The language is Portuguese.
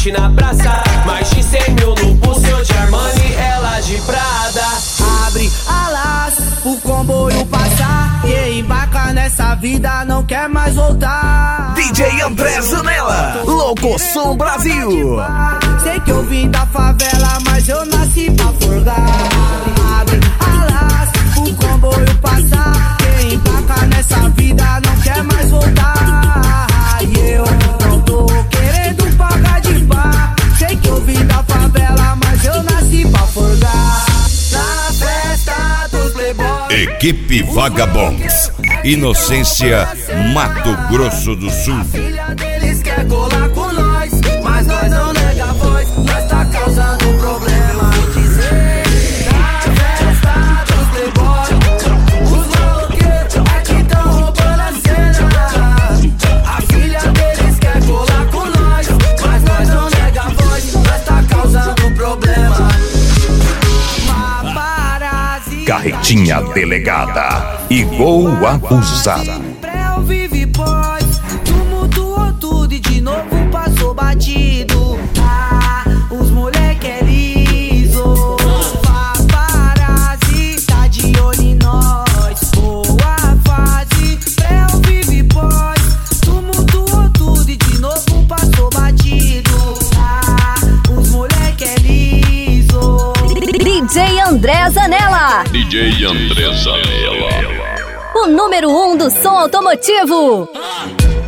noite na praça. Mais de 100 mil no pulso de Armani, ela de Prada. Abre alas, o comboio passar. Quem embarca nessa vida não quer mais voltar. DJ André Zanella, Locoção Brasil. Sei que eu vim da favela, mas eu nasci pra forgar. Abre alas, o comboio passar. Quem embarca nessa vida não quer mais voltar. E eu não tô querendo pagar de bar. Sei que eu vim da favela, mas eu nasci pra forgar. Na festa dos playboys. Equipe Vagabonds, Inocência, Mato Grosso do Sul. A filha deles quer colar com nós, mas nós não nega a voz. Nós tá causando problema. Na festa dos playboys, os maloqueiros é que tão roubando a cena. A filha deles quer colar com nós, mas nós não nega a voz. Nós tá causando problema. Carretinha delegada e gol abusada. Pré vive boys, tumultuou tudo e de novo passou batido. Ah, os moleque é liso. Paparazzi tá de olho em nós. Boa fase, pré vive boys, tumultuou tudo e de novo passou batido. Ah, os moleque é liso. DJ André Zanella. DJ André Zanella. O número 1 do som automotivo.